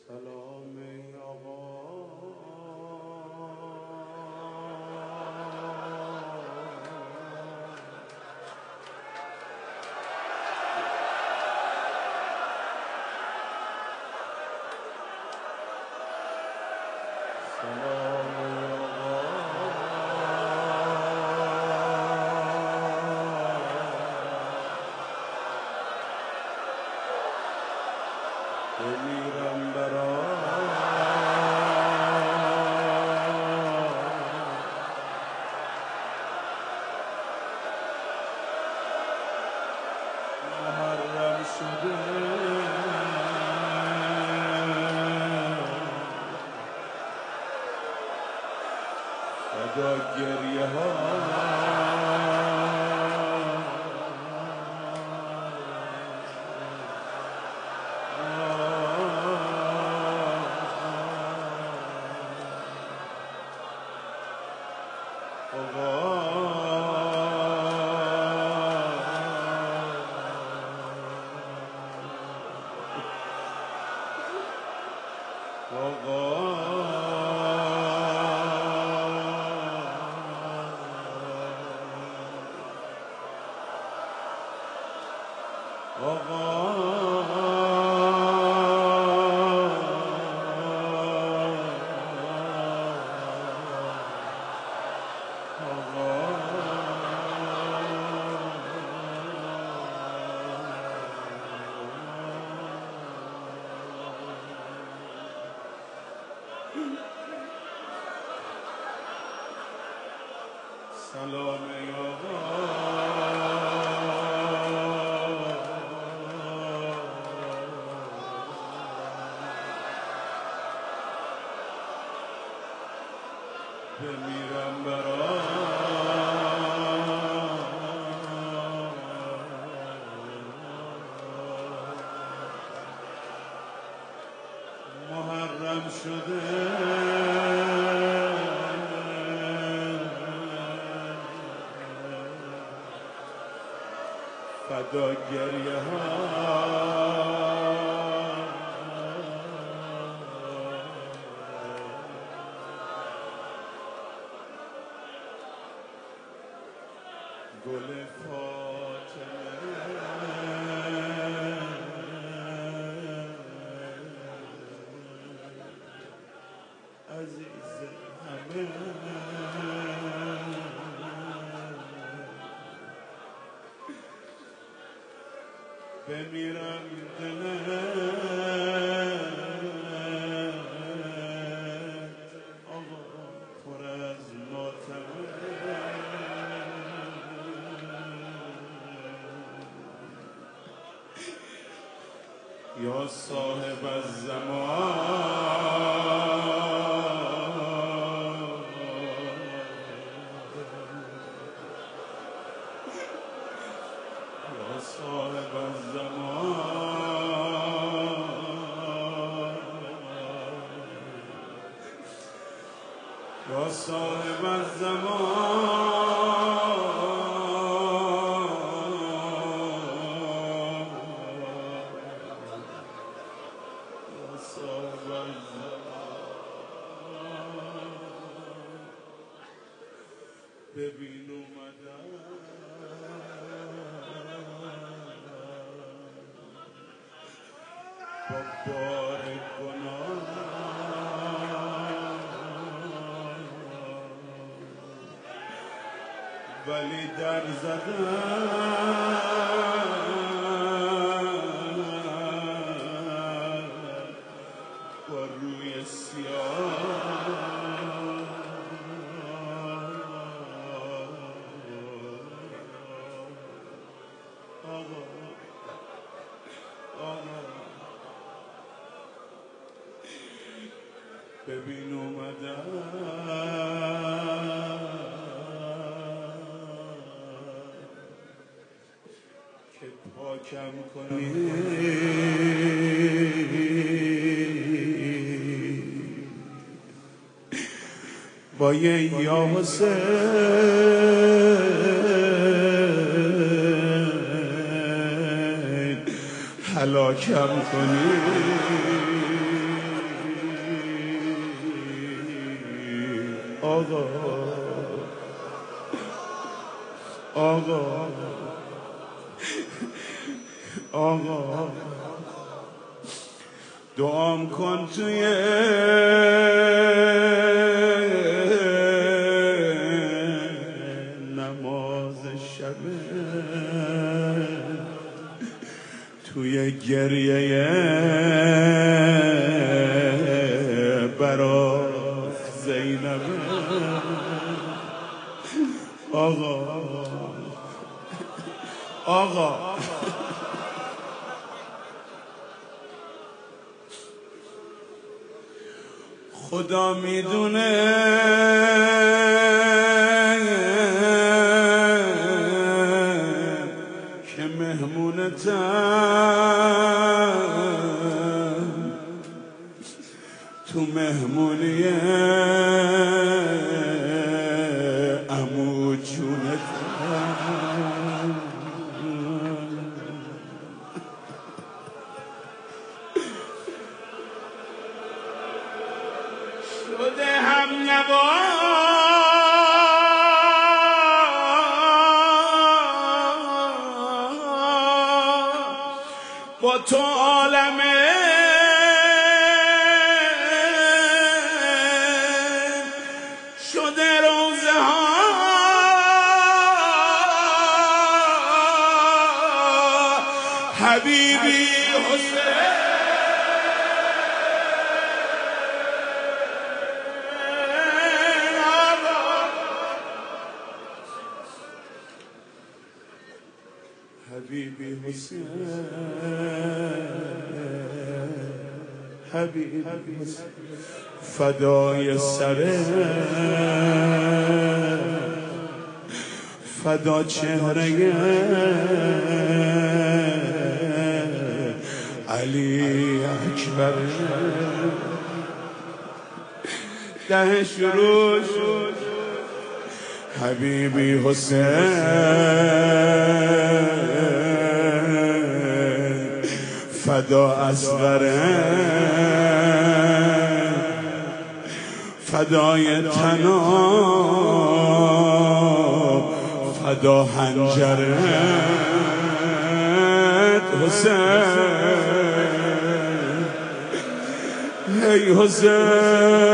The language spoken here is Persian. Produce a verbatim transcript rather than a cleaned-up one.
سلام ای آقا سلام ای آقا بمیرم برات محرم شده فدا گریه ها سلام ای آقا بمیرم برات محرم شده فدا گریه ها گل فاطمه عزیز همه بمیرم دلت آقا پر از ماتمه یا صاحب الزمان یا صاحب الزمان یا صاحب الزمان یا صاحب الزمان ببین اومدم با بار گناه ولی در زدن با روی سیاه آقا آقا ببین اومدم که پاکم کنی با یه یا حسین هلاکم کنی آقا آقا آقا دعام کن توی نماز شب، توی گریه برات زینب. آقا آقا خدا میدونه که مهمونتم، تو مهمونی عمو جونتم. شده هم نوا با تو عالمه، شده روزه ها حبیبی حسین. حبیبی حسین، حبیبی حسین، فدای سره، فدا چهره علی اکبر. ده شروع شد حبیبی حسین، فدا اصغره، فدای تناب، فدا حنجره حسین. ای حسین